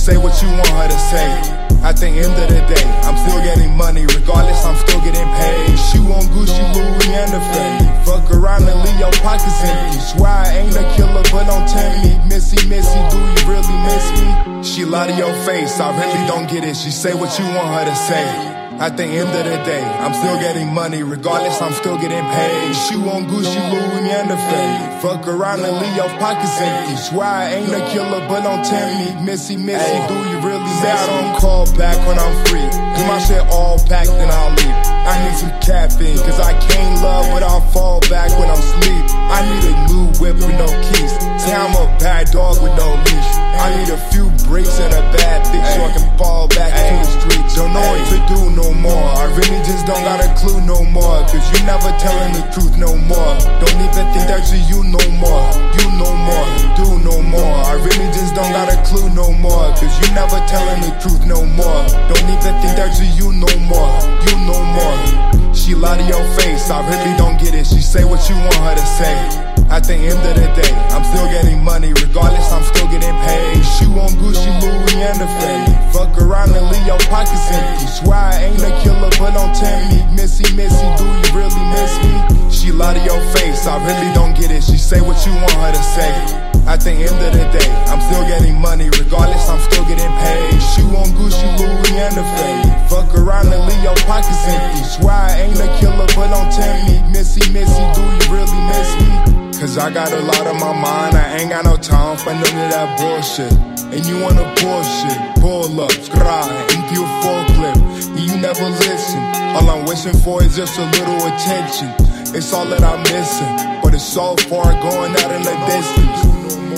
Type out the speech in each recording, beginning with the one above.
say what you want her to say. At the end of the day, I'm still getting money. Regardless, I'm still getting paid. She want Gucci, Louis, and the Fendi. Fuck around and leave your pockets empty. Swear I ain't a killer, but don't tempt me. Missy, do you really miss me? She lie to your face, I really don't get it. She say what you want her to say. At the end of the day, I'm still getting money. Regardless, I'm still getting paid. She want Gucci, Louis, and the Fendi. Fuck around and leave your pockets empty. Swear I ain't a killer, but don't tempt me. Missy, do you really miss me? I don't call back when I'm free. Do my shit all packed, then I'll leave. I need some caffeine, cause I can't love, but I'll fall back when I'm asleep. I need a new whip with no keys. Say I'm a bad dog with no leash. I need a few breaks and a bad bitch so I can fall back to the streets. Don't know what to do no more. I really just don't got a clue no more. Cause you never telling the truth no more. Don't even think that you no more. You no more, do no more. I really just don't got a clue no more. Cause you never telling the truth no more. Don't even think that you no more. You no more. She lie to your face, I really don't get it. She say what you want her to say. At the end of the day, I'm still getting money. Regardless, I'm still getting paid. She want Gucci, Louis, and the Fendi. Fuck around and leave your pockets empty. Swear I ain't a killer, but don't tempt me. Missy, do you really miss me? She lie to your face, I really don't get it. She say what you want her to say. At the end of the day, I'm still getting money. Regardless, I'm still getting paid. She want Gucci, Louis, and the Fendi. Fuck around and leave your pockets empty. Swear I ain't a killer, but don't tempt me. Missy, do you really miss me? Cause I got a lot on my mind, I ain't got no time for none of that bullshit. And you wanna bullshit, pull up, scry, empty a forklift, and you never listen. All I'm wishing for is just a little attention. It's all that I'm missing, but it's so far going out in the distance.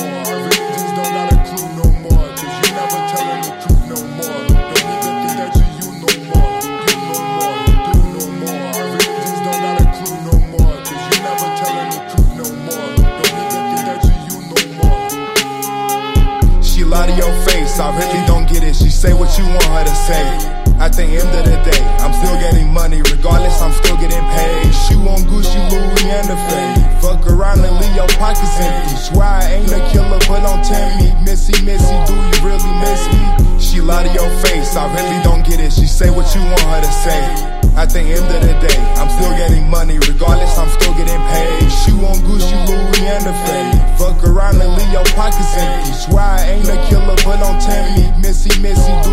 Lie to your face, I really don't get it. She say what you want her to say. At the end of the day, I'm still getting money. Regardless, I'm still getting paid. She want Gucci, Louis, and the Fendi. Fuck around and leave your pockets empty. Swear I ain't a killer, but don't tempt me. Missy, do you really miss me? She lie to your face, I really don't get it. She say what you want her to say. At the end of the day, I'm still getting money. Regardless, I'm still getting paid. She want Gucci, Louis, and the Fendi. Fuck around and leave your pockets empty. Swear I ain't a killer, but don't tempt me. Missy,